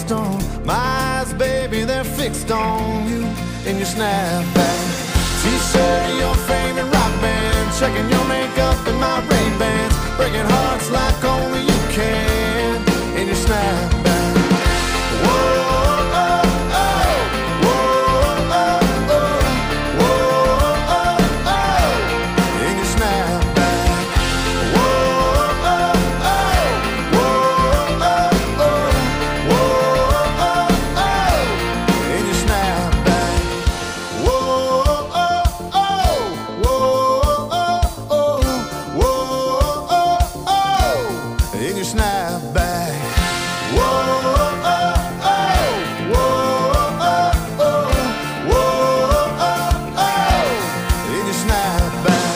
fixed on. My eyes, baby, they're fixed on you and your snapback. T-shirt of your favorite rock band, checking your makeup in my Ray-Bans, breaking hearts like only you can in your snapback. Whoa, oh, oh, whoa, oh, oh, whoa, oh, oh, in your snapback. Whoa, oh, oh, whoa, oh, oh, whoa, oh, oh, in your snapback. Whoa, oh, oh, whoa, oh, oh, whoa, oh, oh, in your snapback. Whoa, oh, oh, whoa, oh, oh, whoa, oh, oh, in your snapback.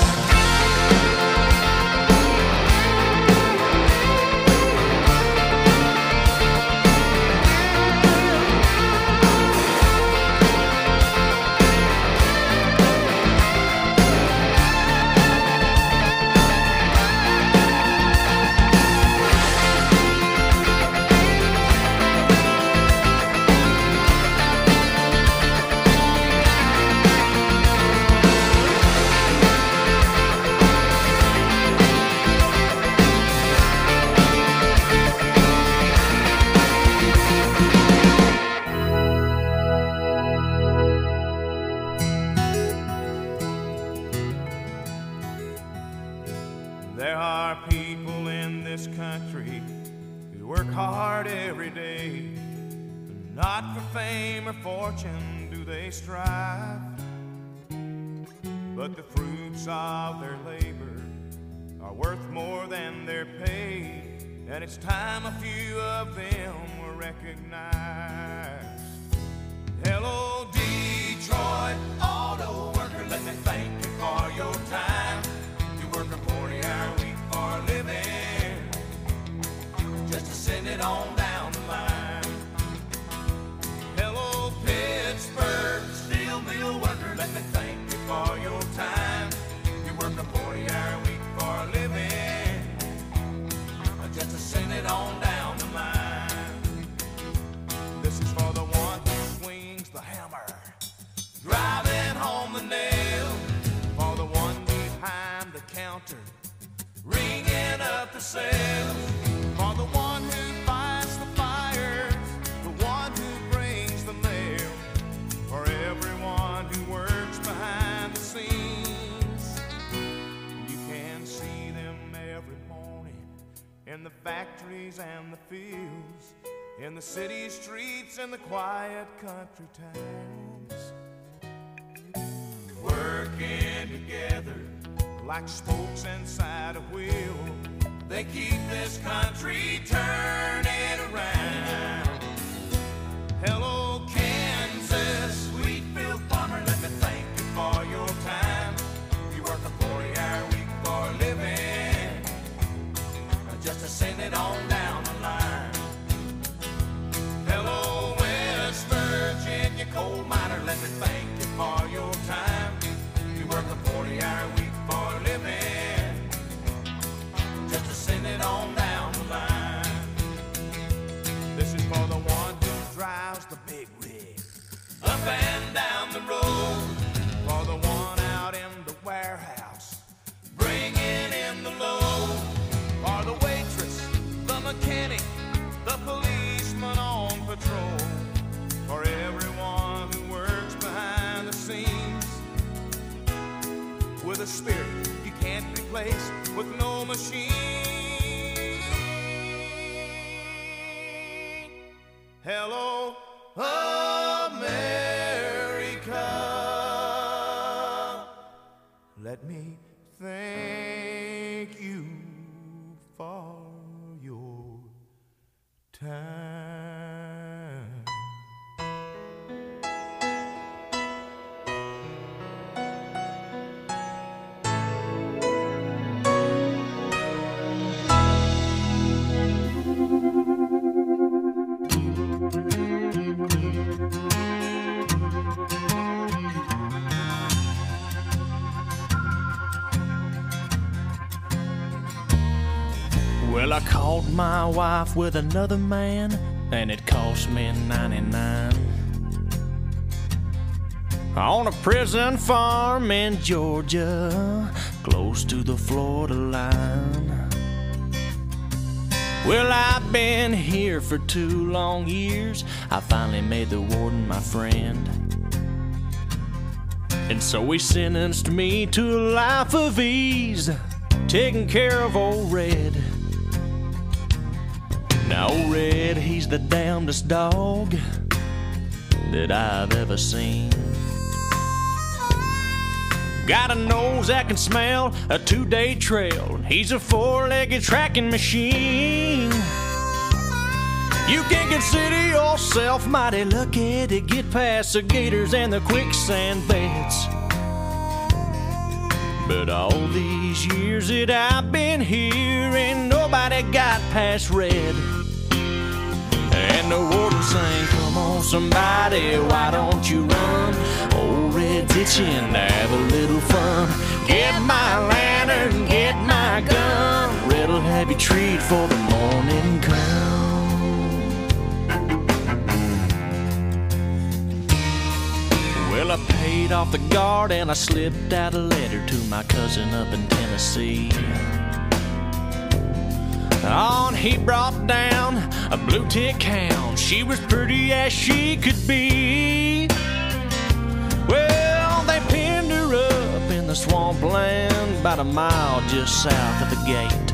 There are people in this country who work hard every day. Not for fame or fortune do they strive, but the fruits of their labor are worth more than their pay, and it's time a few of them were recognized. Hello, Detroit auto worker, let me thank you for your time. You work a 40-hour week for a living, just to send it on down the line. Hello, Pittsburgh steel mill worker, let me thank you for your time. You work a 40-hour week for a living, just to send it on down the line. This is for the one who swings the hammer, driving home the nail. For the one behind the counter, ringing up the sales. For the one who fights the fires, the one who brings the mail. For everyone who works behind the scenes. You can see them every morning in the factories and the fields, in the city streets and the quiet country towns, working together like spokes inside a wheel. They keep this country turning around. Hello, Kansas, Wheatfield farmer, let me thank you for your time. You work a 40-hour week for a living, just to send it on down the line. Hello, West Virginia coal miner, let me thank you for your time. You work a 40-hour week for a living, just to send it on down the line. This is for the one who drives the big rig up and down the road. For the one out in the warehouse, bringing in the load. For the waitress, the mechanic, the policeman on patrol. For everyone who works behind the scenes, with a spirit you can't replace with no machine. Hello, America. Let me thank you for your time. Well, I caught my wife with another man and it cost me 99. On a prison farm in Georgia, close to the Florida line. Well, I've been here for 2 long years. I finally made the warden my friend. And so he sentenced me to a life of ease, taking care of old Red. Now old Red, he's the damnedest dog that I've ever seen. Got a nose that can smell a 2-day trail. He's a 4-legged tracking machine. You can consider yourself mighty lucky to get past the gators and the quicksand beds. But all these years that I've been here, ain't nobody got past Red. And the warden sang, come on somebody, why don't you run? Old Red's itching to have a little fun. Get my lantern, get my gun. Red'll have you treat for the morning come. Well, I paid off the guard and I slipped out a letter to my cousin up in Tennessee. On he brought down a blue tick hound. She was pretty as she could be. Well, they pinned her up in the swampland about a mile just south of the gate.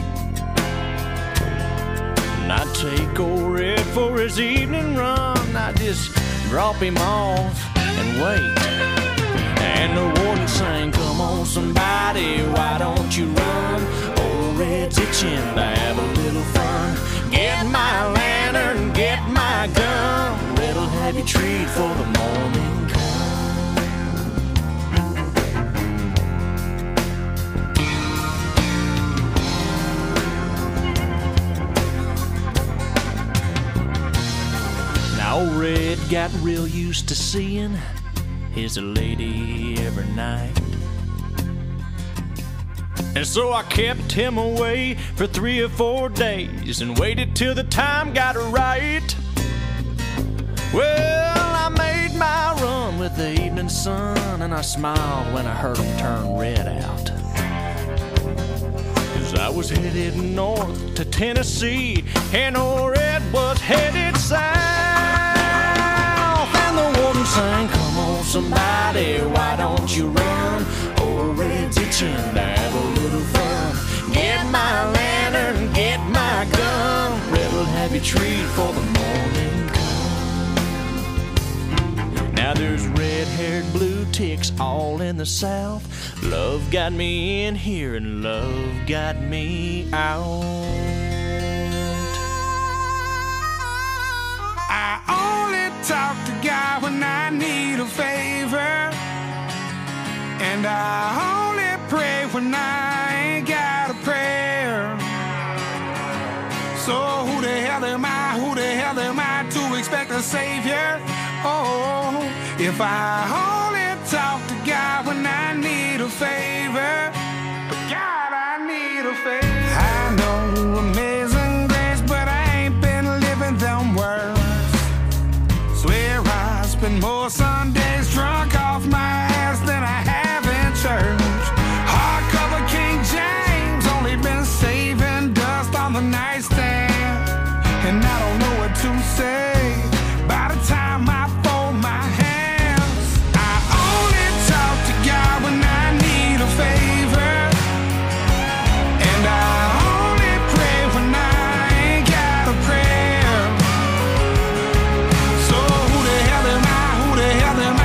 And I'd take old Red for his evening run. I'd just drop him off and wait. And the warden sang, come on somebody, why don't you run? Old Red's itching to have a little fun. Get my lantern, get my gun. Red'll have you treat for the morning come. Now old Red got real used to seeing his lady every night. And so I kept him away for 3 or 4 days and waited till the time got right. Well, I made my run with the evening sun, and I smiled when I heard him turn Red out. 'Cause I was headed north to Tennessee, and old Red was headed south. And the warden sang, come on somebody, why don't you run? Old Red's itching to have a little fun. Get my lantern, get my gun. Red'll have you treat for the morning come. Now there's red-haired blue ticks all in the south. Love got me in here and love got me out. I only talk to God when I need a favor, and I only pray when I ain't got a prayer. So who the hell am I? Who the hell am I to expect a savior? Oh, if I only talk to God when I need a favor. God, I need a favor. I know amazing grace, but I ain't been living them words. Swear I spend more Sundays drunk off my ass than I have in church. Hardcover King James, only been saving dust on the nightstand, and I don't know what to say by the time I fold my hands. I only talk to God when I need a favor, and I only pray when I ain't got a prayer. So who the hell am I? Who the hell am I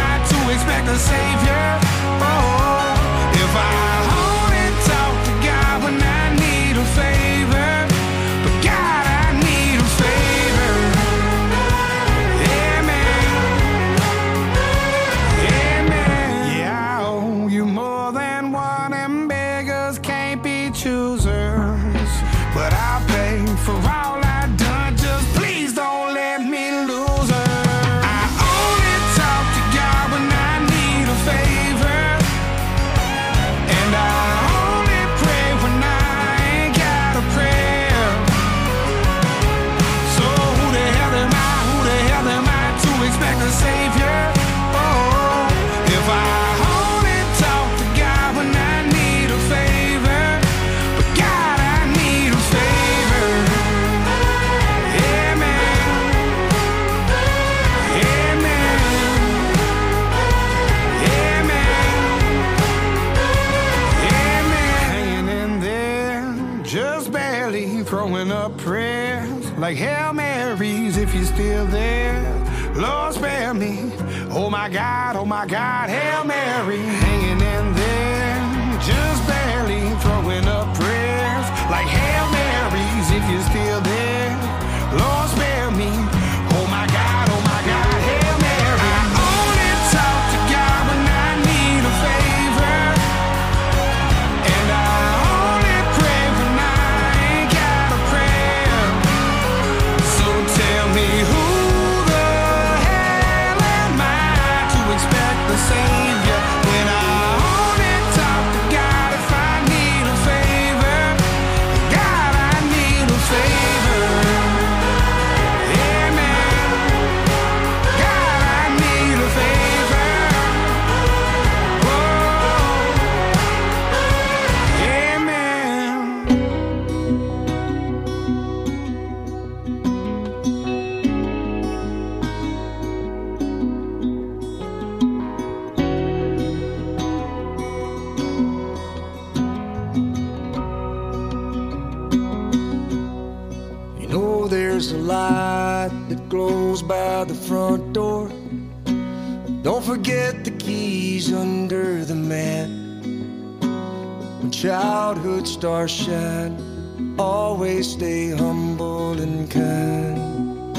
like Hail Marys if you're still there. Lord spare me, oh my God, Hail Mary, hanging in there, just barely throwing up prayers, like Hail Marys if you're still there. Lord spare me, oh my God, Hail Mary. I only talk to God when I need a favor, and I only pray when I ain't got a prayer. So tell me who expect the Savior when I only talk to God if I need a favor. God, I need a favor. Amen. God, I need a favor. Whoa. Amen. There's a light that glows by the front door. Don't forget the keys under the mat. When childhood stars shine, always stay humble and kind.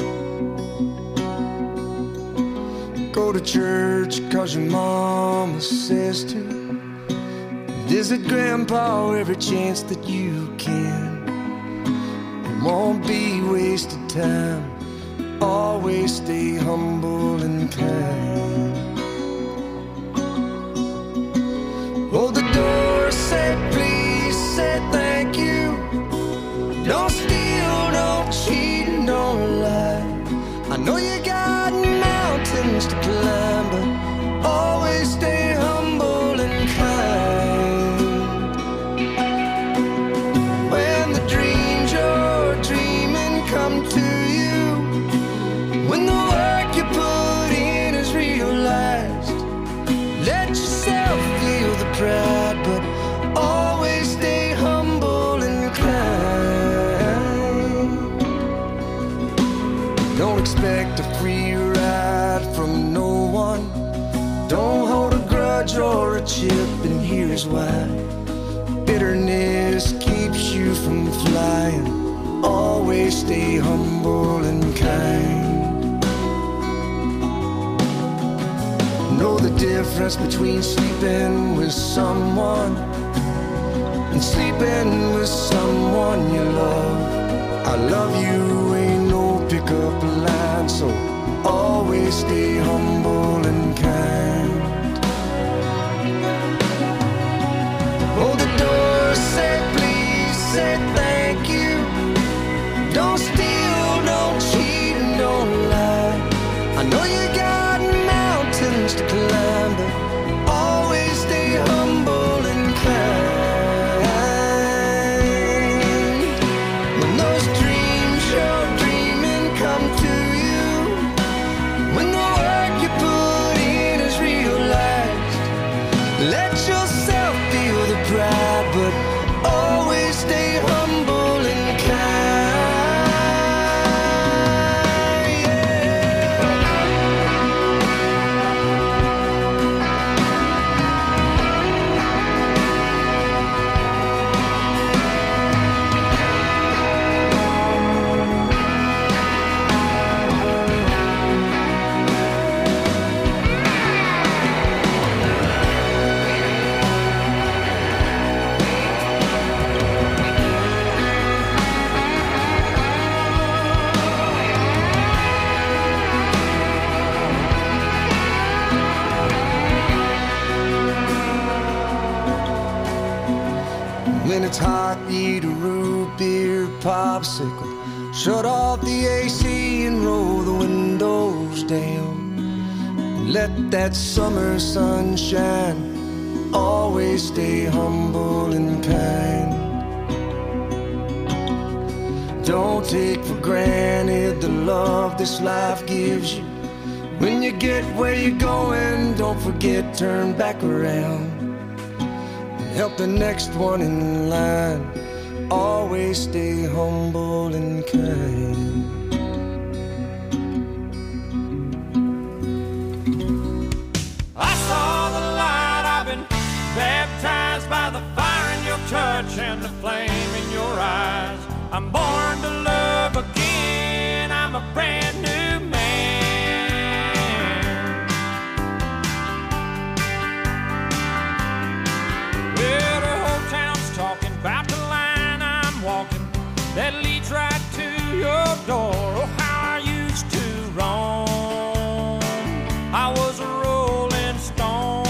Go to church 'cause your mama says to. Visit grandpa every chance that you can. Won't be wasted time. Always stay humble and kind. Hold the door, say please, say thank you. Don't steal, don't cheat, and don't lie. I know you got mountains to climb, but always stay humble and kind. When the dreams you're dreaming come to you, when the work you put in is realized, let yourself feel the pride, but always stay humble and kind. Don't expect a free ride from no one. Don't hold a grudge or a chip, and here's why. Bitterness keeps you from flying. Always stay humble and kind. Know the difference between sleeping with someone and sleeping with someone you love. I love you ain't no pickup line, so always stay humble and kind. Hold the door, say please, say thank you. Don't steal, don't cheat, and don't lie. I know you got mountains to climb, but always stay humble and kind. When those dreams you're dreaming come to you, when the work you put in is realized, let yourself feel the pride, but always stay humble and kind. When it's hot, eat a root beer popsicle. Shut off the AC and roll the windows down. Let that summer sun shine. Always stay humble and kind. Don't take for granted the love this life gives you. When you get where you're going, don't forget, turn back around. Help the next one in line. always stay humble and kind. I saw the light, I've been baptized by the fire in your touch and the flame in your eyes. I'm born to love again, I'm a brand new man. Well, the whole town's talking about the line I'm walking that leads right to your door. Oh, how I used to roam, I was a rolling stone.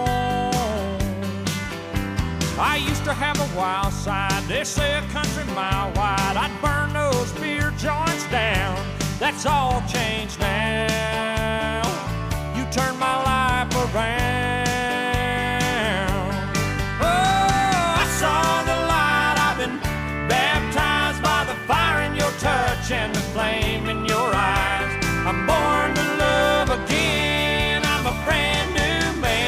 I used to have a wild side, they say a country mile wide. I'd burn those beer joints down, that's all changed now. You turned my life around. Oh, I saw the light, I've been baptized by the fire in your touch and the flame in your eyes. I'm born to love again, I'm a brand new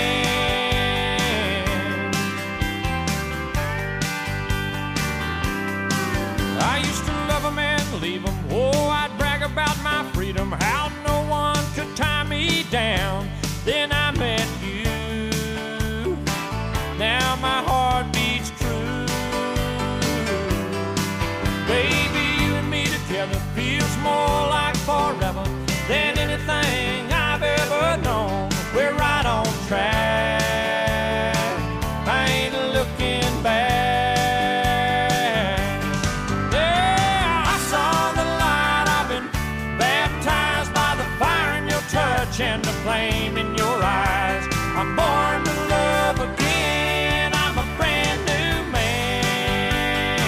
man. I used to love them and leave them. Oh, I'd brag about my freedom, how no one could tie me down. Then I met you, now my heart beats true. Baby, you and me together feels more like forever than anything I've ever known. We're right on track, I ain't looking back. Yeah, I saw the light, I've been baptized by the fire in your touch and the flame in your eyes. I'm born to love again, I'm a brand new man.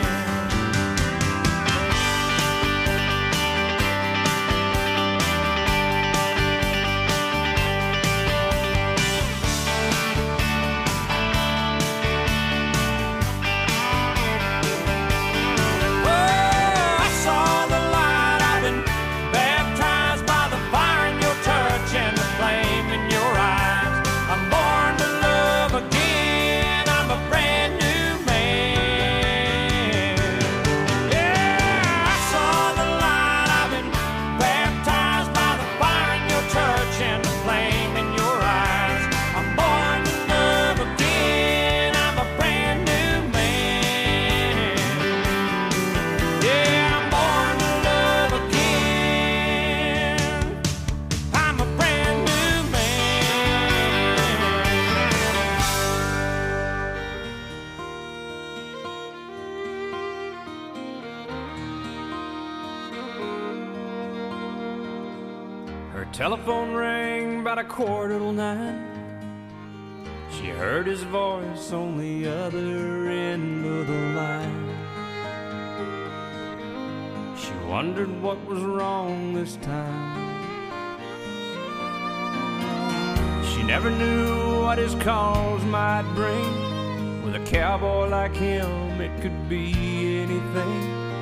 Oh, I saw the light, I've been baptized by the fire in your touch and the flame in your eyes. I'm born to love again, I'm a brand new man. Yeah, I saw the light, I've been baptized by the fire in your touch and the flame in your eyes. I'm born to love again, I'm a brand new man. Yeah, I'm born to love again, I'm a brand new man. Her telephone rang about 9:15. She heard his voice on the other end of the line. She wondered what was wrong this time. She never knew what his calls might bring. With a cowboy like him, it could be anything.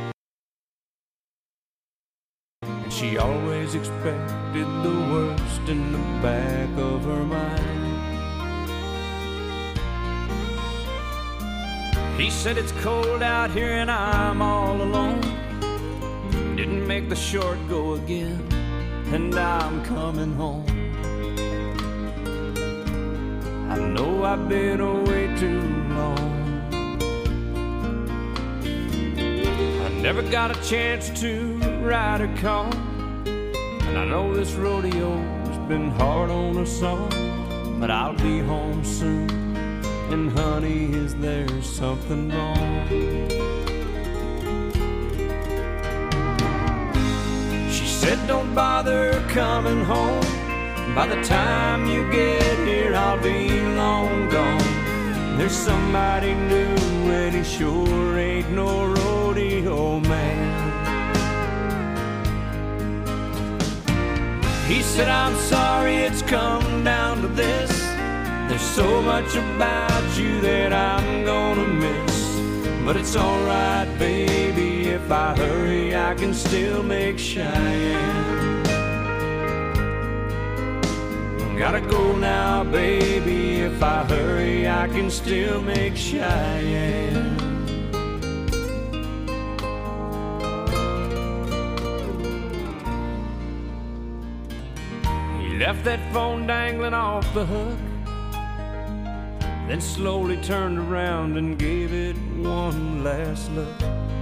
And she always expected the worst in the back of her mind. He said it's cold out here and I'm all alone. Didn't make the short go again, and I'm coming home. I know I've been away too long. I never got a chance to ride a car, and I know this rodeo's been hard on us all. But I'll be home soon, and honey, is there something wrong? She said don't bother coming home. By the time you get here, I'll be long gone. There's somebody new, and he sure ain't no rodeo man. He said, I'm sorry it's come down to this. There's so much about you that I'm gonna miss. But it's alright, baby, if I hurry, I can still make Cheyenne. Gotta go now, baby, if I hurry, I can still make Cheyenne. left that phone dangling off the hook, then slowly turned around and gave it one last look.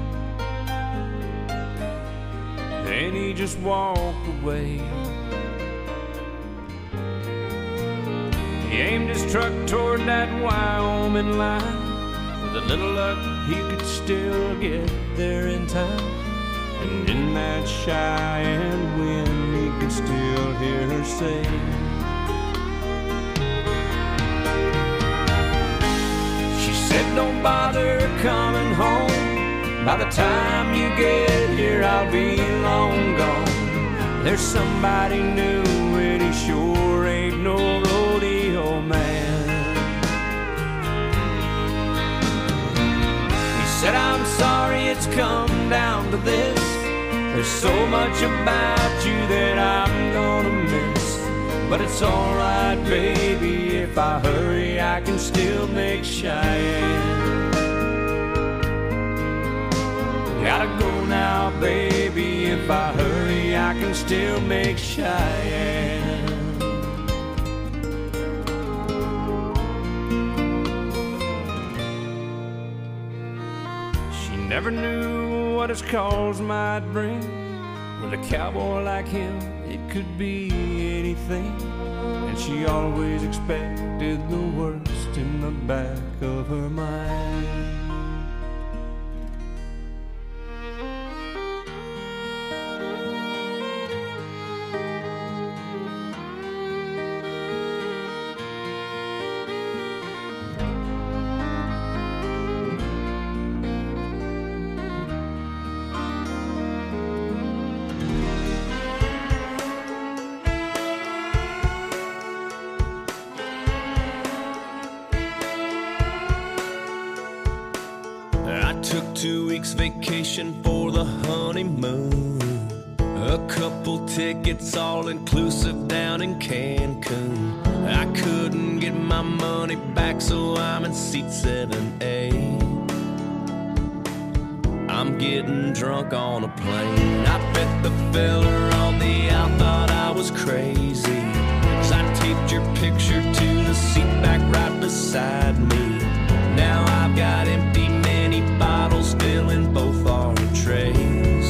Then he just walked away. He aimed his truck toward that Wyoming line. With a little luck, he could still get there in time. And in that Cheyenne wind, he could still hear her say, she said, don't bother coming home. By the time you get here, I'll be long gone. There's somebody new and he sure ain't no rodeo man. He said, I'm sorry it's come down to this. There's so much about you that I'm gonna miss. But it's alright, baby, if I hurry, I can still make Cheyenne. Gotta go now, baby, if I hurry, I can still make Cheyenne. She never knew what his cause might bring. With a cowboy like him, it could be anything. And she always expected the worst in the back of her mind. Took 2 weeks vacation for the honeymoon. A couple tickets all inclusive down in Cancun. I couldn't get my money back, so I'm in seat 7A. I'm getting drunk on a plane. I bet the fella on the out thought I was crazy, 'cause I taped your picture to the seat back right beside me. Now I've got empty mini bottles filling both our trays.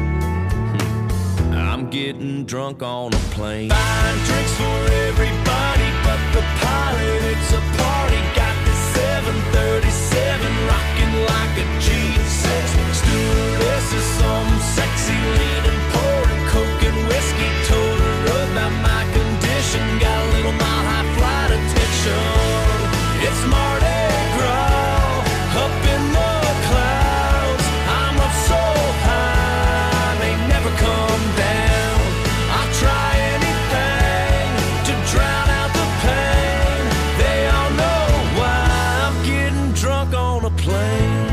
I'm getting drunk on a plane. Buying drinks for everybody but the pilot. It's a party. Got the 737 rocking like a G6. Stewardess is some sexy leaning, pouring coke and whiskey. Told her about my condition. Got a little mile high flight attention. It's Mardi Gras up in the clouds. I'm up so high, may never come down. I'll try anything to drown out the pain. They all know why I'm getting drunk on a plane.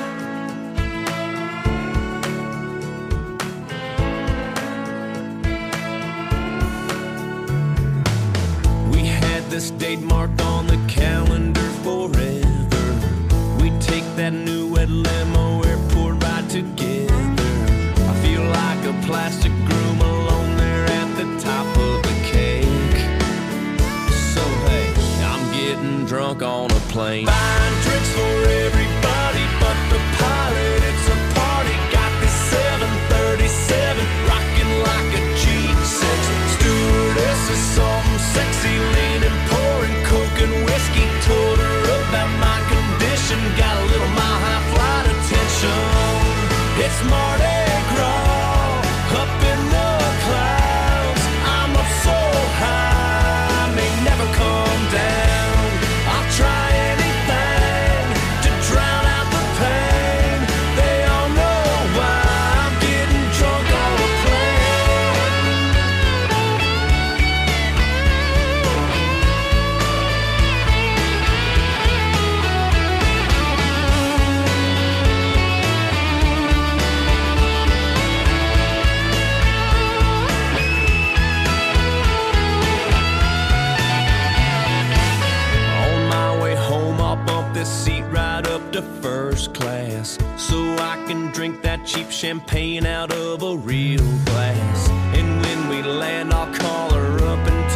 We had this date marked on the calendar forever. We take that new wet limo, airport ride together. I feel like a plastic groom alone there at the top of the cake. So hey, I'm getting drunk on a plane. Buying drinks for everybody but the pilot. It's a party. Got this 737 rocking like a G6. Stewardess is some sexy leaning, pouring coke and whiskey. Told her about my condition. Got a little mile high flight attention. It's Mardi Gras up in the clouds. I'm up so high, may never come down. I'll try anything to drown out the pain. They all know why I'm getting drunk on a plane. On my way home, I'll bump this seat right up to first class, so I can drink that cheap champagne out of a real glass. And when we land, I'll call her up and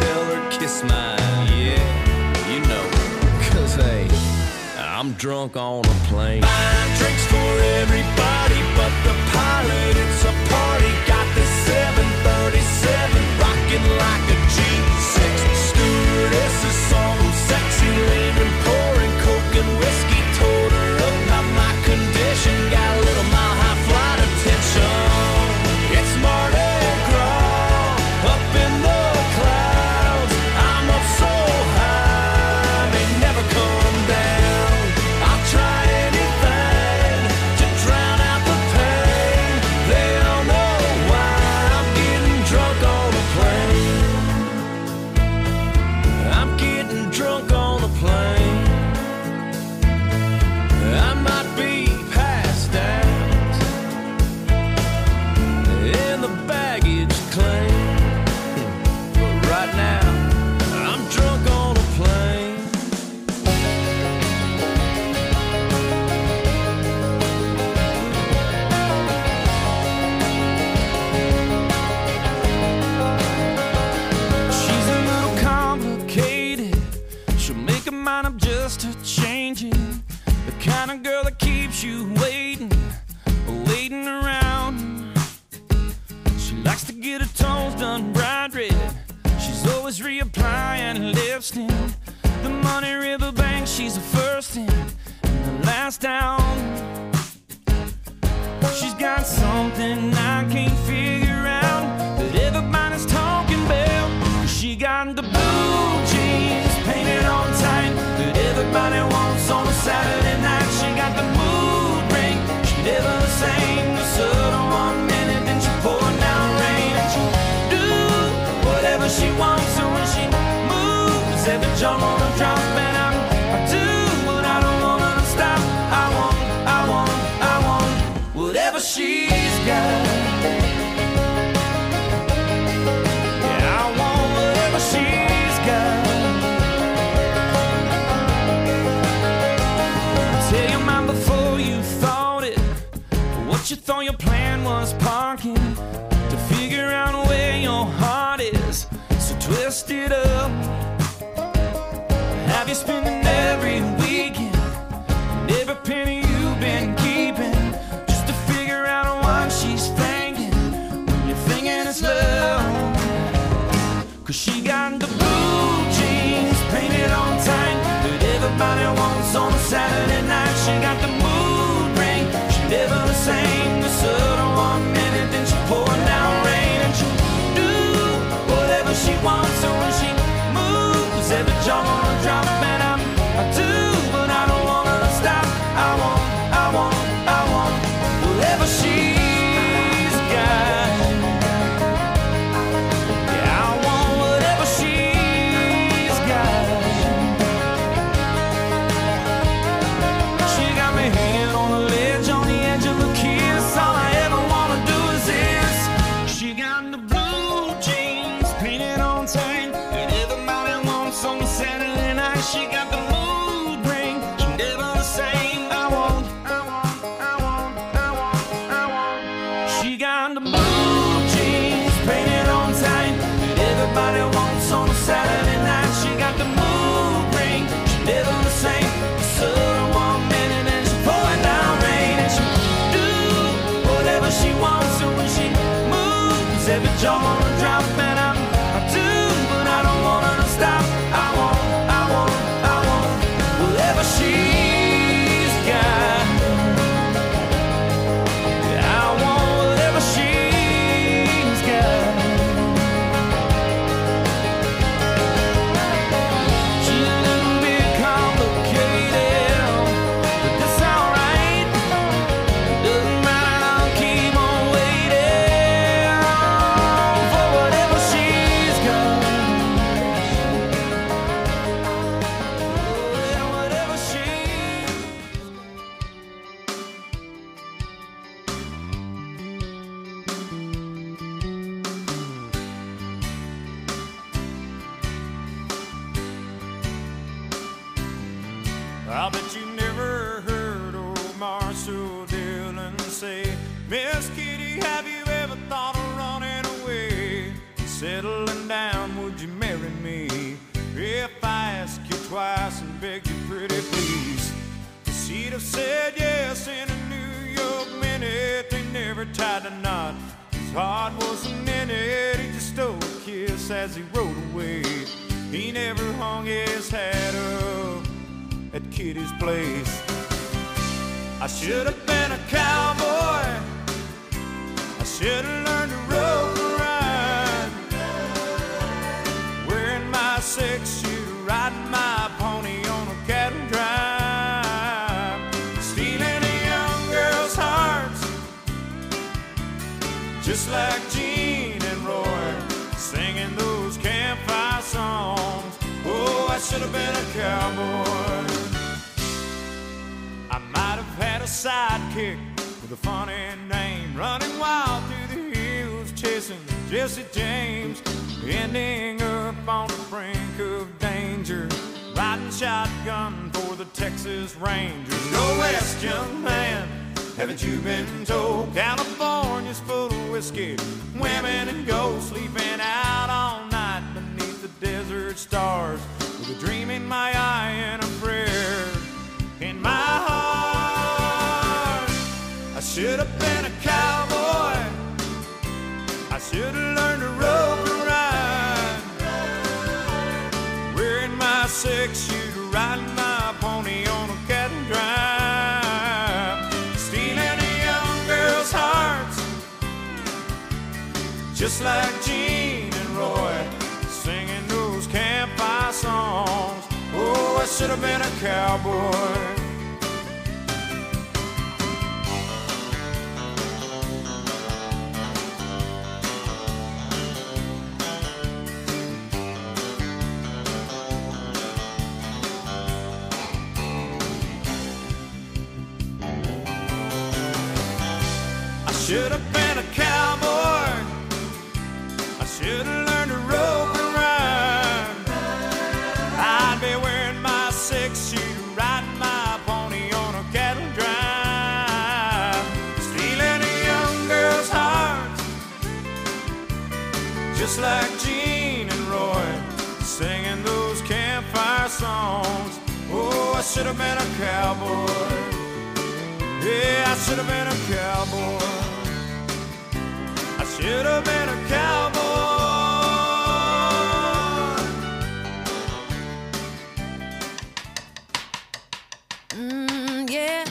I'm drunk on a plane. Buying drinks for everybody but the pilot. It's a party. Got the 737 rocking like a G6. Stewardess is some sexy lady pouring coke and whiskey. Told her about my condition. Got a little mile high flight attention. It's Mardi Gras up in the clouds. I'm up so high, may never come down. I'll try anything to drown out the pain. They all know why I'm getting drunk on a plane. I'm getting drunk on a plane. I might be passed out in the baggage claim, but right now I'm drunk on a plane. She's a little complicated. She'll make her mind up just to change it. The kind of girl that keeps you waiting around. She likes to get her toes done bright red. She's always reapplying lipstick. The Money River Bank, she's the first in and the last down. She's got something I can't figure out that everybody's talking about. She got the blue jeans painted on tight that everybody wants on a Saturday night. She got the mood ring, she never the same. The sun on 1 minute, then she pouring down rain. And she do whatever she wants, and when she moves, every jaw on a drop. And I do what I don't want her to stop. I want whatever she's got. Yeah, I want whatever she's got. Tell your mind before you thought it. What you thought your plan was parking to figure out where your heart is. So twist it up. Have you spending every weekend and every penny you've been keeping just to figure out what she's thinking when you're thinking it's love? 'Cause she got the blue jeans painted on tight that everybody wants on a Saturday night. She got the mood ring, she never the same. The sun on 1 minute, then she pouring down rain. And she'll do whatever she wants, so when she moves, every jaw on a drop. And I do, but I don't want her to stop. I want whatever she's got. Yeah, I want whatever she's got. She got me hanging on the ledge, on the edge of a kiss. All I ever wanna do is this. She got the blue jeans painted on tight that everybody wants on Saturday night. She got the mood ring, she never the same. I want. She got the blue jeans painted on tight that everybody wants on a Saturday night. She got the mood ring, she never the same. The sun on 1 minute, and she's pouring down rain. And she do whatever she wants, so when she moves, every jaw on a drop. And I do, but I don't want her to stop. I want whatever she's got. Yeah, I want whatever she's got. She's a little bit complicated, but that's alright. Doesn't matter, I'll keep on waiting for whatever she's got. Whatever she's I bet you never heard old Marshall Dillon say, Miss Kitty, have you ever thought of running away? Settling down, would you marry me? If I ask you twice and beg you pretty please, He'd have said yes in a New York minute. They never tied a knot. His heart wasn't in it. He just stole a kiss as he rode away. He never hung his hat up at Kitty's place. I should have been a cowboy. I should have learned to rope and ride, wearing my 6-shooter, riding my pony on a cattle drive, stealing a young girl's hearts, just like Gene and Roy, singing those campfire songs. Oh, I should have been a cowboy. I might have had a sidekick with a funny name, running wild through the hills, chasing Jesse James, ending up on the brink of danger, riding shotgun for the Texas Rangers. Go west, young man, haven't you been told? California's full of whiskey, women and gold, sleeping out all night beneath the desert stars, with a dream in my eye and a prayer in my heart. I should have been a cowboy. I should have learned to rope and ride, wearing my 6-shooter, riding my pony on a cattle drive, stealing a young girl's hearts, just like Gene and Roy, singing those campfire songs. Oh, I should have been a cowboy. I should have been a cowboy. I should have learned to rope and ride. I'd be wearing my 6-shooter, riding my pony on a cattle drive, stealing a young girl's heart, just like Gene and Roy, singing those campfire songs. Oh, I should have been a cowboy. Yeah, I should have been a cowboy. I should have been a cowboy. Yeah.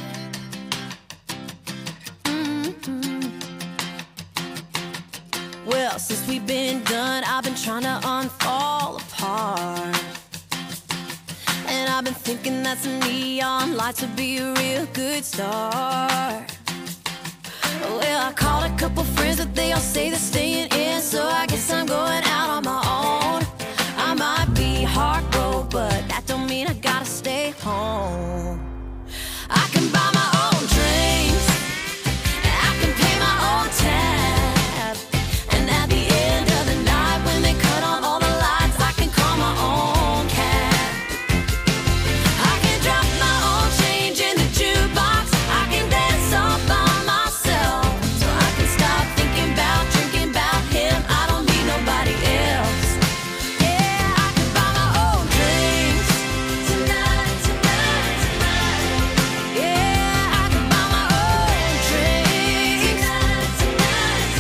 Well, since we've been done, I've been trying to unfall apart. And I've been thinking that some neon lights would be a real good start. Well, I called a couple friends, but they all say they're staying in, so I guess I'm going out on my own. I might be heartbroken, but that don't mean I gotta stay home. I can buy my own drinks, I can pay my own tab, and at the end of the night, when they cut on all the lights, I can call my own cab. I can drop my own change in the jukebox, I can dance all by myself, so I can stop thinking about drinking about him. I don't need nobody else. Yeah, I can buy my own drinks tonight, tonight, tonight. Yeah, I can buy my own drinks tonight, tonight,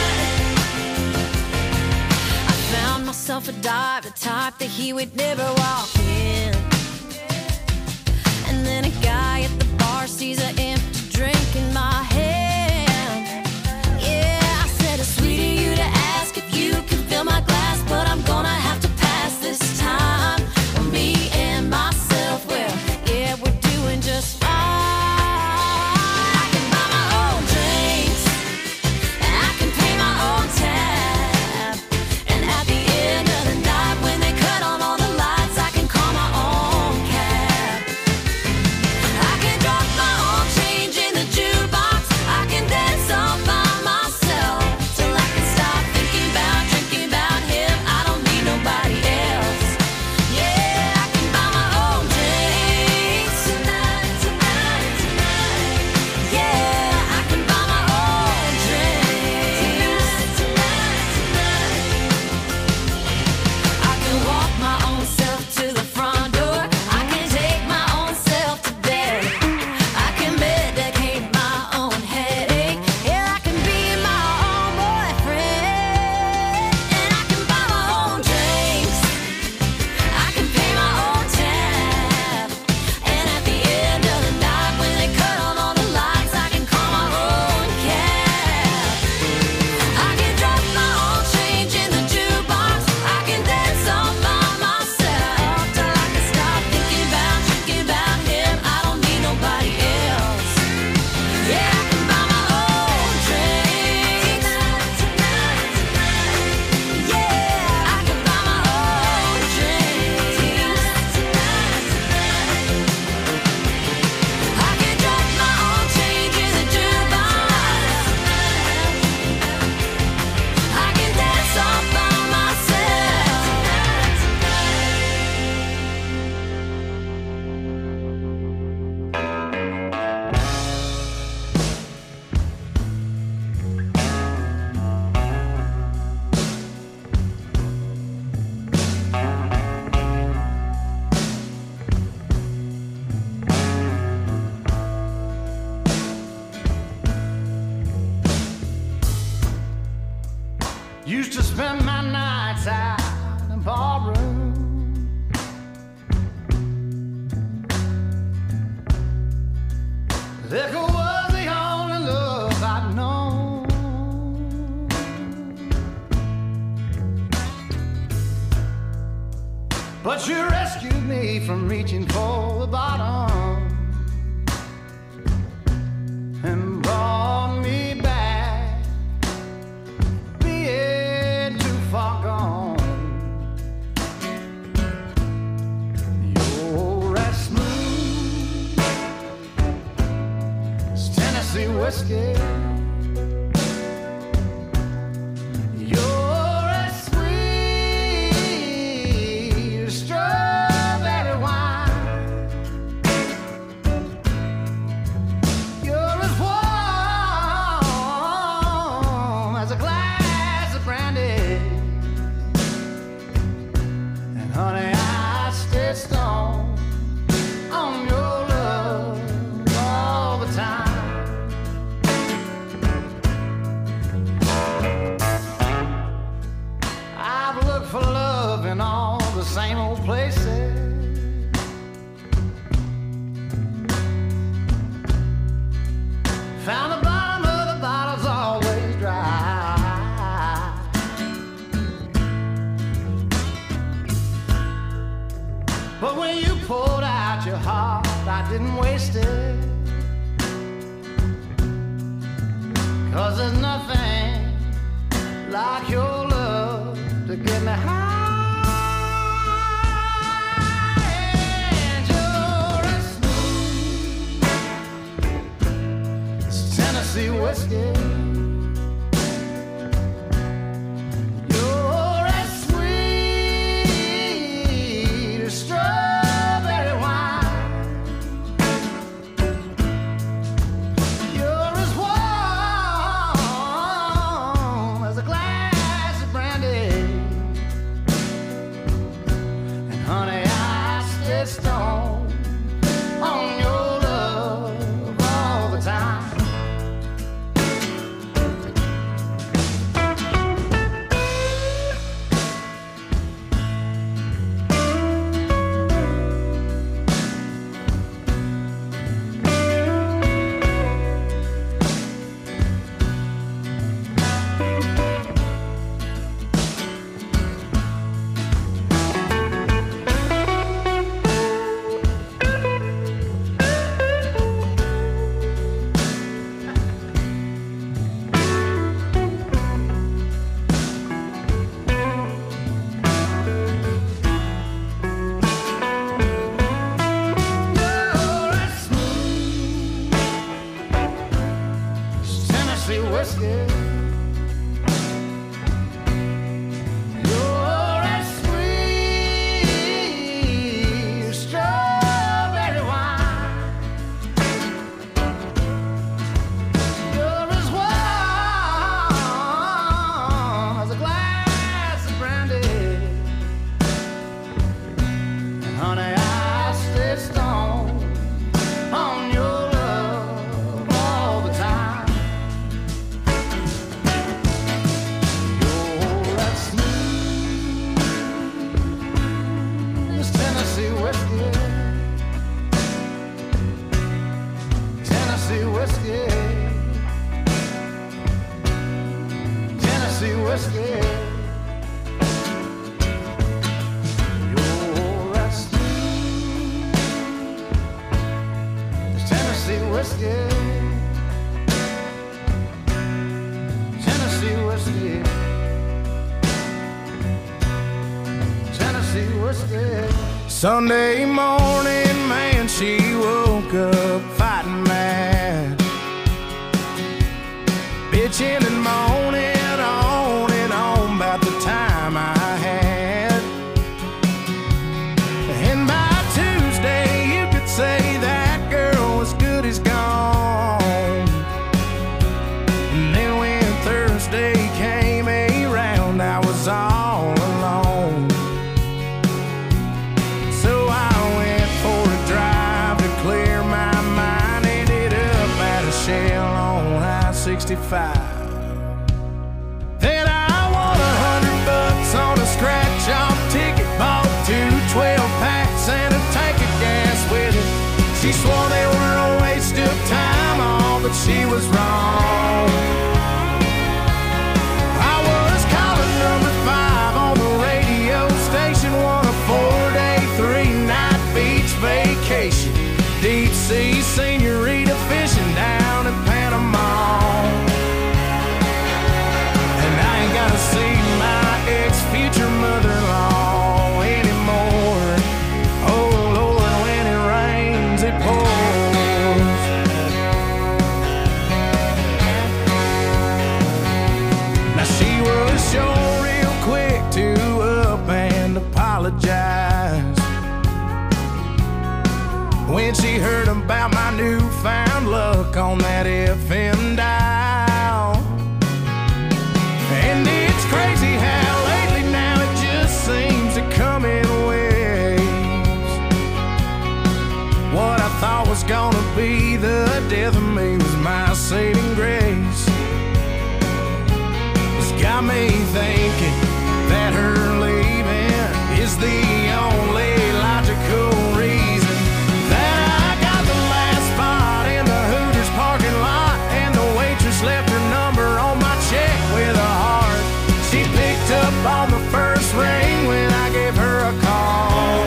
tonight. I found myself a dive, the type that he would never walk in. And then a guy at the bar sees an empty drink in my hand. Yeah, I said it's sweet of you to ask if you can fill my glass, but I'm gonna have to pass this time. For me and myself, well, yeah, we're doing just fine. I can buy my own drinks, I can pay my own tab, and at the end of the night, when they cut on all the lights, I can call my own cab. I can drop my own change but you rescued me from reaching for the bottom and brought me back, being too far gone. You're as smooth as Tennessee whiskey. You're as sweet as strawberry wine. You're as warm as a glass of brandy. And honey, I stay stoned on your love all the time. I've looked for love in all the same old places. Found the bottom of the bottle's always dry. But when you poured out your heart, I didn't waste it. 'Cause there's nothing like your love to get me high. And you're as smooth as Tennessee whiskey. You're as sweet as strawberry wine. You're as warm as a glass of brandy. And honey, I stay stoned on your love all the time. You're as smooth as Tennessee whiskey. You're as sweet as strawberry wine. You're as warm as a glass of brandy. And honey, I stay stoned on your love all the time. You're as smooth as Tennessee whiskey. Tennessee whiskey. Tennessee whiskey. You're as smooth as Tennessee whiskey. Tennessee whiskey. Tennessee whiskey. Sunday morning, man, she woke up fighting mad, bitching and moaning on and on about the time I had. And by Tuesday, you could say that girl was good as gone. And then when Thursday came around, I was all alone. So I went for a drive to clear my mind. Ended up at a Shell on I-65. Then I won $100 on a scratch-off ticket, bought 2 12-packs and a tank of gas with it. She swore they were a waste of time, all but she was wrong. I was calling number 5 on the radio station, won a 4-day apologize when she heard about my newfound luck on that FM dial. And it's crazy how lately now it just seems to come in waves. What I thought was gonna be the death of me was my saving grace. It's got me thinking that her leaving is the only logical reason that I got the last spot in the Hooters parking lot, and the waitress left her number on my check with a heart. She picked up on the first ring when I gave her a call,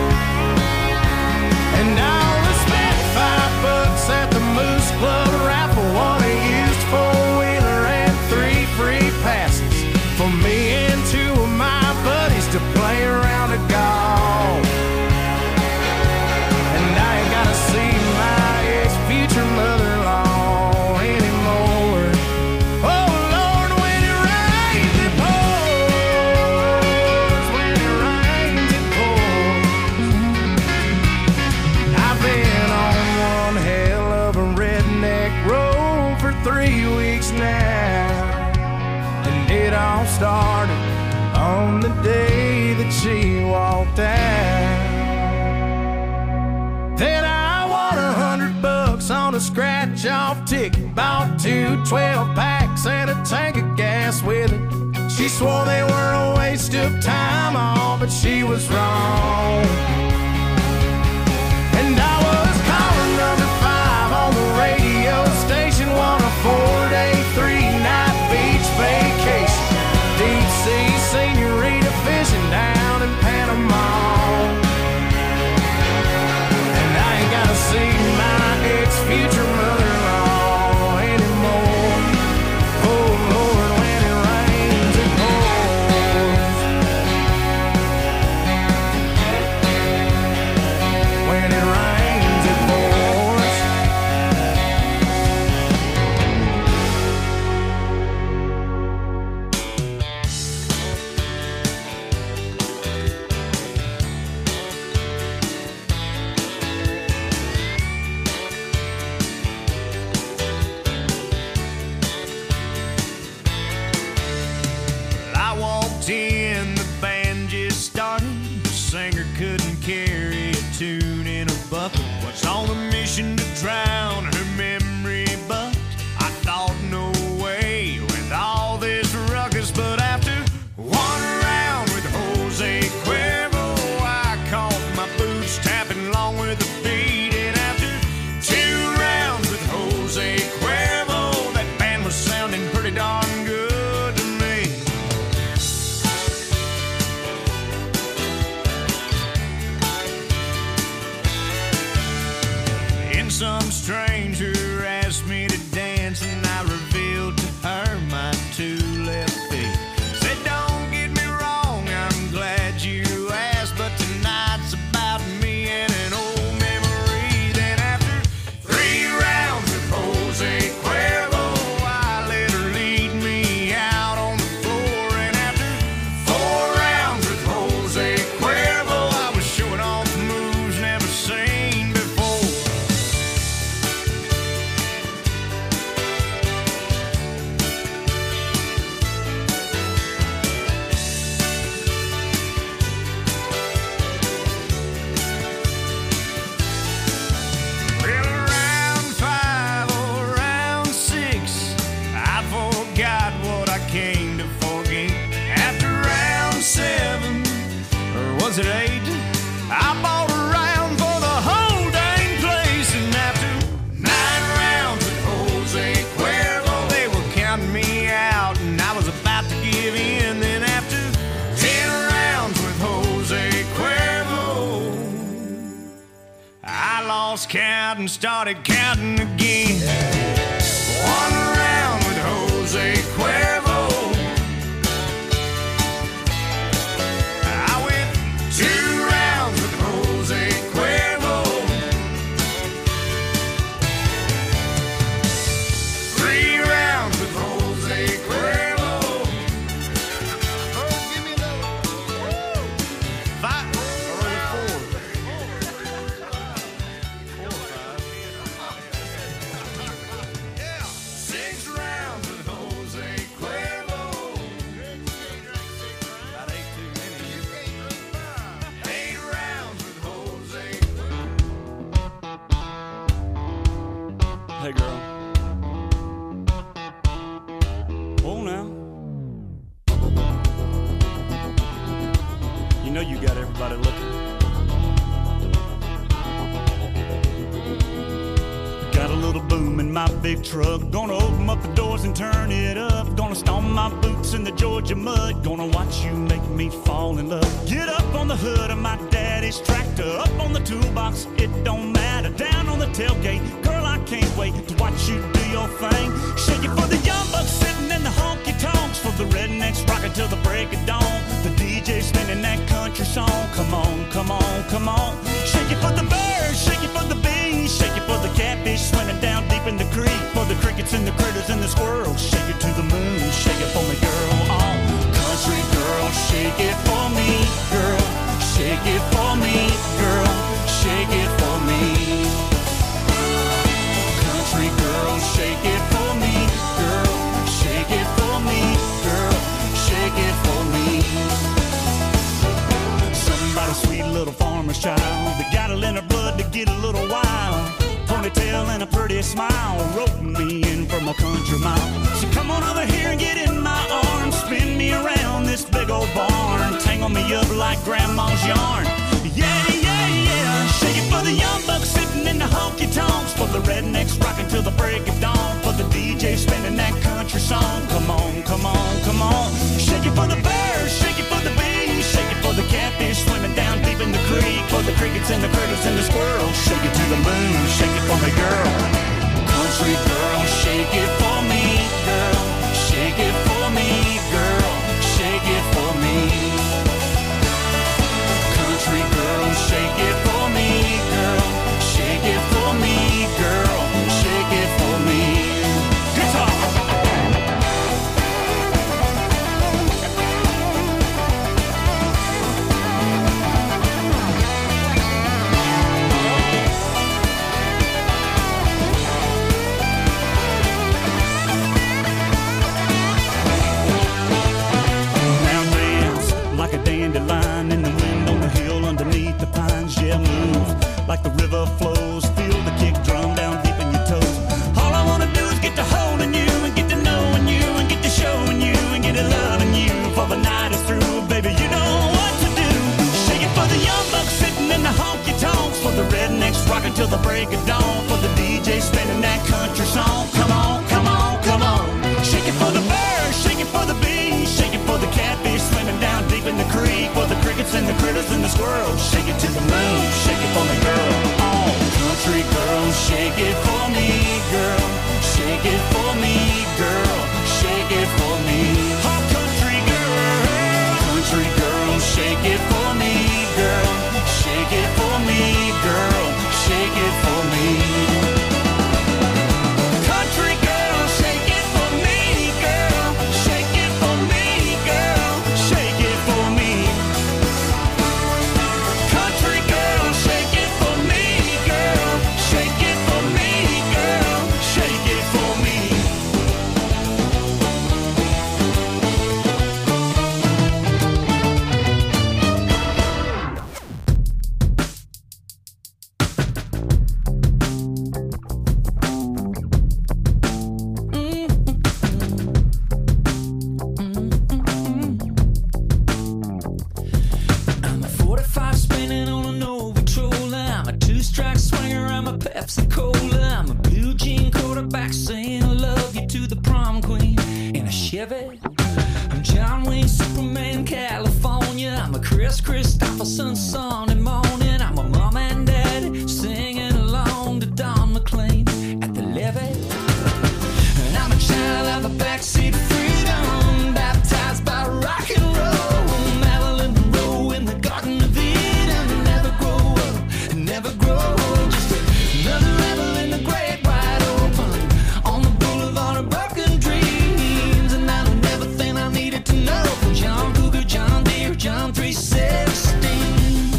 and I only spent $5 at the Moose Club raffle, one a used four-wheeler and 3 free passes for me and 2 of my buddies to play around a golf. And I ain't gotta see my ex-future mother-in-law anymore. Oh Lord, when it rains it pours, when it rains it pours. I've been on one hell of a redneck road for 3 weeks now, and it all started on the day that she walked out. Then I won $100 on a scratch-off ticket, bought 2 12-packs and a tank of gas with it. She swore they were a waste of time, all, but she was wrong. And I was calling number 5 on the radio station, won a 4-day, 3-night beach vacation, deep sea senorita fishing down in Panama. And I ain't gotta see my ex-future mother-in-law anymore. Oh Lord, when it rains it pours. When it rains it pours. I walked in, the band just started. The singer couldn't carry a tune in a bucket. Was on a mission to drown her memory, but I thought no way with all this ruckus. But after one round with Jose Cuervo, I caught my boots tapping along with the beat. And after 2 rounds with Jose Cuervo, that band was sounding pretty darn good to me. And some stranger asked me to dance, and I revealed to her my 2 left feet. Said, don't get me wrong, I'm glad you asked, but tonight's about me and an old memory. Then after 3 rounds with Jose Cuervo, I let her lead me out on the floor. And after 4 rounds with Jose Cuervo, I was showing off moves never seen before. Well, round 5 or round 6, I forgot what I came to forget. After round 7, or was it 8, I bought a round for the whole dang place. And after 9 rounds with Jose Cuervo, they were counting me out, and I was about to give in. Then after 10 rounds with Jose Cuervo, I lost count and started counting again. 1 round with Jose Cuervo, I went 2 rounds with Jose Cuervo, 3 rounds with Jose Cuervo, 5 You know you got everybody looking. Got a little boom in my big truck. Gonna open up the doors and turn it up. Gonna stomp my boots in the Georgia mud. Gonna watch you make me fall in love. Get up on the hood of my daddy's tractor. Up on the toolbox, it don't matter. Down on the tailgate, girl, I can't wait to watch you do your thing. Shake it for the young bucks sitting in the honky-tonks. For the rednecks rocking till the break of dawn. The DJ spinning that country song. Come on, come on, come on. Shake it for the birds, shake it for the bees. Shake it for the catfish swimming down deep in the creek. For the crickets and the critters and the squirrels. Shake it to the moon, shake it for me, girl. Oh, country girl, shake it for me, girl. Shake it for me, girl. Shake it for me. Country girl, shake it for me, girl. Shake it for me, girl. Shake it for me. Somebody sweet little farmer's child that got it in her blood to get a little wild. Ponytail and a pretty smile, roping me in for my country mile. So come on over here and get in my arms, spin me around this big old barn, tangle me up like grandma's yarn. Yeah, yeah, yeah. Shake it for the young bucks sitting in the honky-tonks. For the rednecks rocking till the break of dawn. For the DJ spinning that country song. Come on, come on, come on. Shake it for the birds, shake it for the bees. Shake it for the catfish swimming down deep in the creek. For the crickets and the critters and the squirrels. Shake it to the moon, shake it for me, girl. Country girl, shake it for me, girl. Shake it for me, girl. Shake it for me. Country girl, shake it for me, girl. Shake it for me, girl. Shake it for me. Guitar. Like a dandelion in the wind on the hill underneath the pines. Yeah, move like the river flows. Feel the kick drum down deep in your toes. All I wanna do is get to holding you and get to knowing you and get to showing you and get to loving you. For the night is through, baby, you know what to do. Shake it for the young bucks sitting in the honky-tonks. For the rednecks rocking till the break of dawn. For the DJ spinning that country song. Come on, come on, come on. Shake it for the birds, shake it for the bees. Shake it for the catfish swimming down deep in the creek. For the crickets and the critters and the squirrels. Shake it to the moon, shake it for me, girl. Oh, country girl, shake it for me, girl. Shake it for me, girl. Shake it for me. Oh, country girl, shake it for me, girl. Shake it for me, girl. Shake it for me. Country girl, shake it for me, girl. Shake it for me, girl. Shake it for me. Country girl, shake it for me, girl. Shake it for me, girl. Shake it for me. I'm a 45 spinning on a Nova Troller. I'm a two-strike swinger. I'm a Pepsi Cola. I'm a blue jean quarterback saying I love you to the prom queen in a Chevy. I'm John Wayne, Superman, California. I'm a Chris Christopherson Sunday morning. I'm a mom and daddy singing along to Don McLean at the levee. And I'm a child of the backseat of freedom, baptized by rock and roll. Marilyn Monroe in the Garden of Eden. Never grow up, never grow old. Just another rebel in the great wide open on the boulevard of broken dreams. And I know everything I needed to know from John Cougar, John Deere, John 316.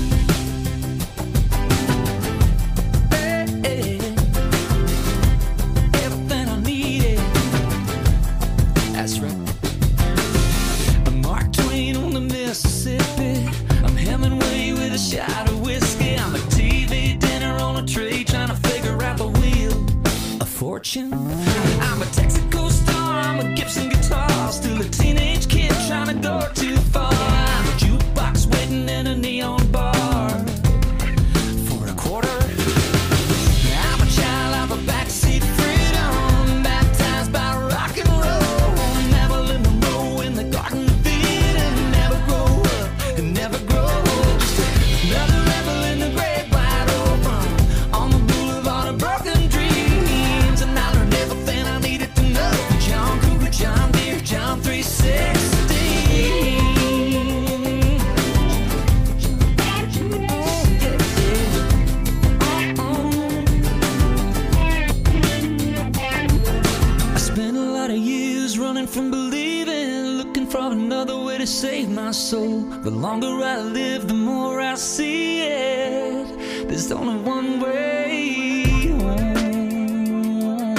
Hey, hey. Everything I needed. That's right. I'm Mark Twain on the Mississippi. I'm Hemingway with a shot of whiskey. I'm a TV dinner on a tray trying to figure out the wheel of fortune. I'm a Texaco star. I'm a Gibson guitar. Still a teenage kid trying to go too far. I'm a jukebox waiting in a a neon bar for a quarter. I'm a child of a backseat freedom, baptized by rock and roll. Never live a row in the Garden of Eden. Never grow up and never grow old. Just another rebel in the great wide open, on the boulevard of broken dreams. And I learned everything I needed to know. John Cougar, John Deere, John 360. From believing, looking for another way to save my soul. The longer I live, the more I see it. There's only one way home.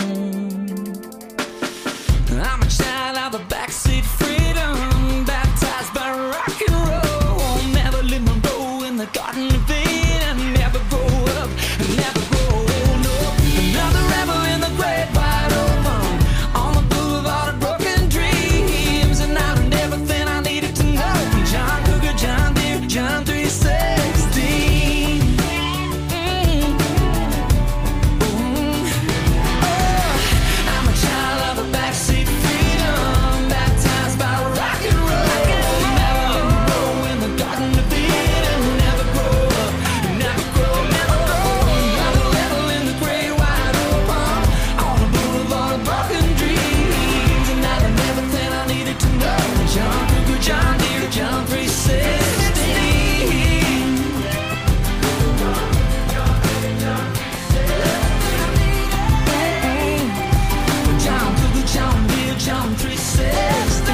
I'm a child of the backseat freedom, baptized by rock and roll. Never live my role in the Garden of Eden. Never grow up, never grow old. No, another rebel in the great wide open, on the boulevard of broken. John 316. I'm a child of a backseat freedom, baptized by rock and roll. Never grow in the Garden of Eden. Never grow up, never grow, never grow. Another level in the great wide open, on the boulevard of broken dreams. And I learned everything I needed to know. John Cougar, John Deere, John 316. John 360.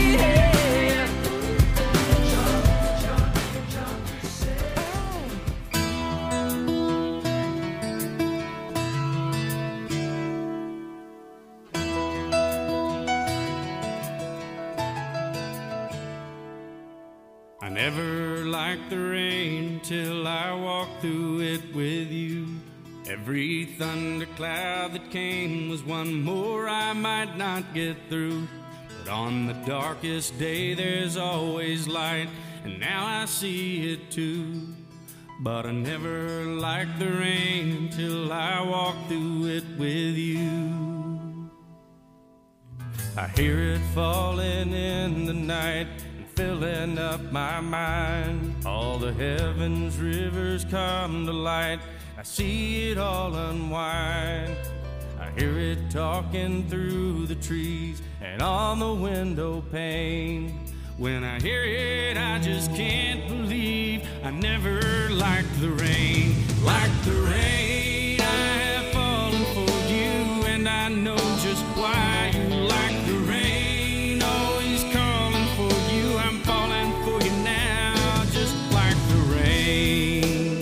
I never liked the rain till I walked through it with you. Every thundercloud that came was one more I might not get through. But on the darkest day there's always light, and now I see it too. But I never liked the rain till I walked through it with you. I hear it falling in the night, filling up my mind. All the heavens rivers come to light, I see it all unwind. I hear it talking through the trees and on the window pane. When I hear it, I just can't believe I never liked the rain. Like the rain, I have fallen for you, and I know just why you like the rain. Always calling for you, I'm falling for you now, just like the rain.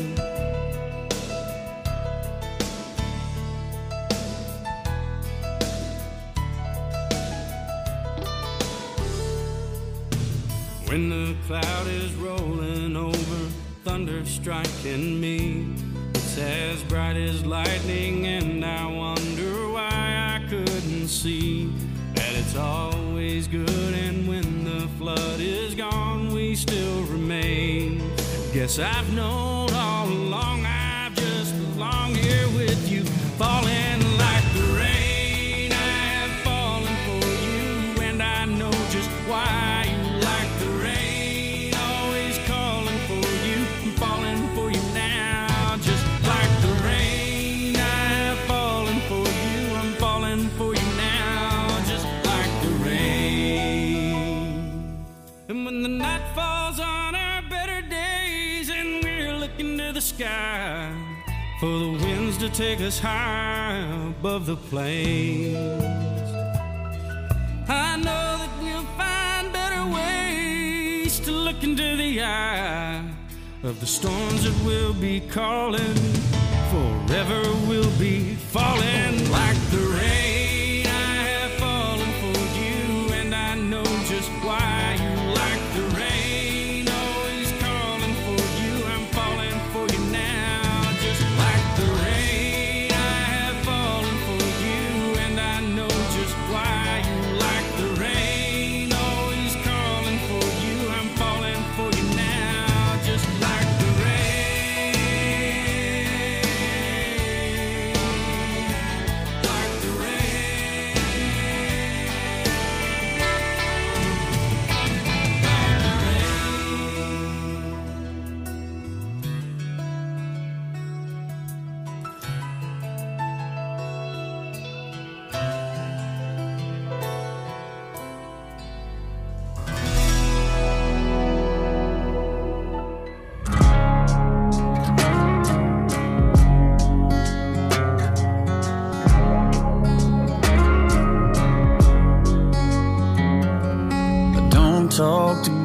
When the cloud is rolling over, thunder striking me, it's as bright as lightning, and I wonder why I couldn't see that it's always good, and when the flood is gone, we still remain. Guess I've known all along, I've just belonged here with you, falling like the rain. I have fallen for you, and I know just why you like the rain. Always calling for you, I'm falling for you now, just like the rain. I have fallen for you, I'm falling for you now, just like the rain. And when the night falls on our better days and we're looking to the sky for the winds to take us high above the plains, I know that we'll find better ways to look into the eye of the storms that we'll be calling. Forever we'll be falling like the rain. I have fallen for you, and I know just why you like the rain. Always calling for you, I'm falling for you now, just like the rain. I have fallen for you, and I know just why you like the rain. Always calling for you, I'm falling for you now, just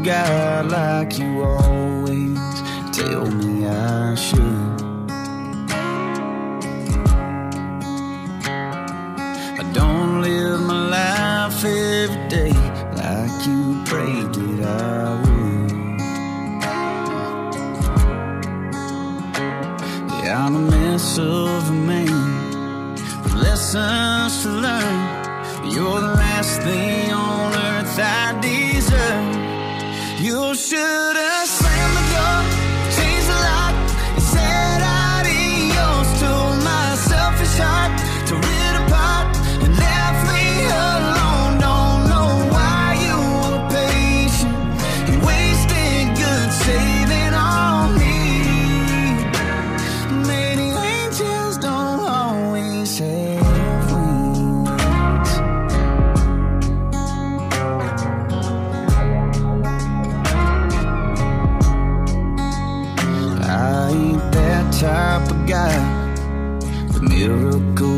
guy like you always tell me I should. I don't live my life every day like you prayed that I would. Yeah, I'm a mess of a man with lessons to learn. You're the last thing on earth I deserve. You should have slammed the door, changed the lock, and said adios to my selfish heart. Tore it apart and left me alone. Don't know why you were patient. You wasted good saving on me. Maybe angels don't always have wings. I ain't that type of guy with miracles